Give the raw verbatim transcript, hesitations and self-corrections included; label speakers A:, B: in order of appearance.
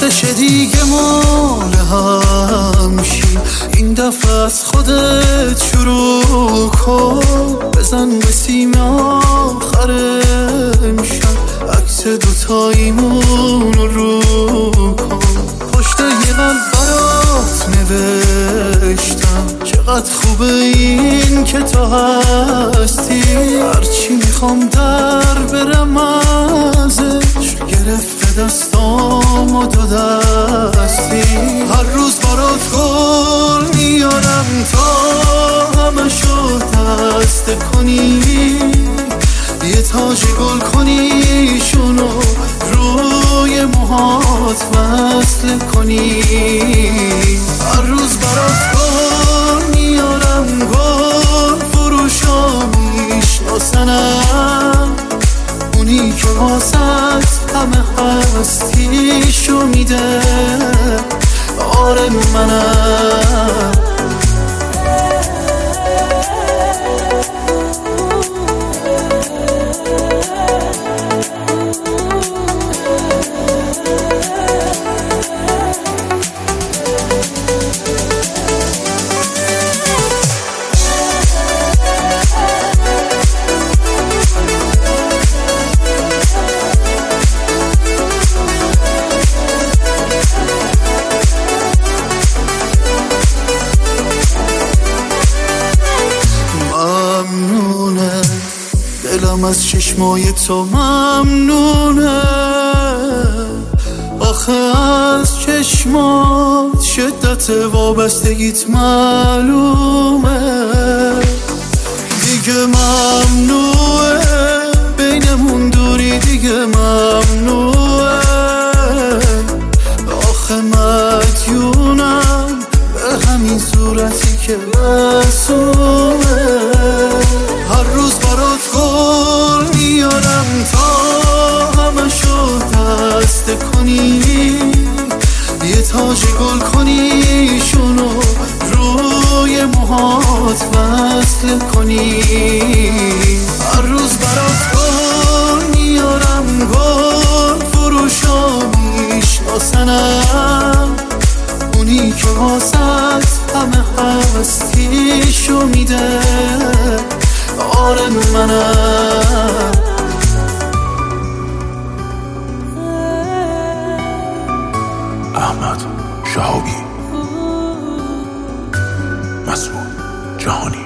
A: آتش دیگه مال همشی، این دفعه از خودت شروع کن. بزن به سیم آخر امشب، عکس دوتاییمون رو کن. پشت یه قلب برات نوشتم، چقدر خوبه این که تو هستی. هرچی میخوام در برم ازش، گرفته دستام و دو دستی. هر روز برات گل میارم تا همه شو دسته کنی، یه تاج گل کنی شونو روی موهات وصل کنی. هر روز برات گل میارم، گل فروشا میشناسنم، اونی که واسط همه هستیشو میده. آره منم دلم از چشمای تو ممنونه. آخه از چشمات شدت وابستگیت معلومه. دیگه ممنوعه بینمون دوری، دیگه ممنوعه. آخه مدیونم به همین صورتی که معصومه. هر روز برات گل میارم تا همه شو دسته کنی، یه تاج گل کنی شونو روی موهات وصل کنی. هر روز برات گل میارم، گل فروشا میشناسنم، اونی که واسط همه هستیشو میده. آره منم
B: احمد شهابی، مسعود جهانی.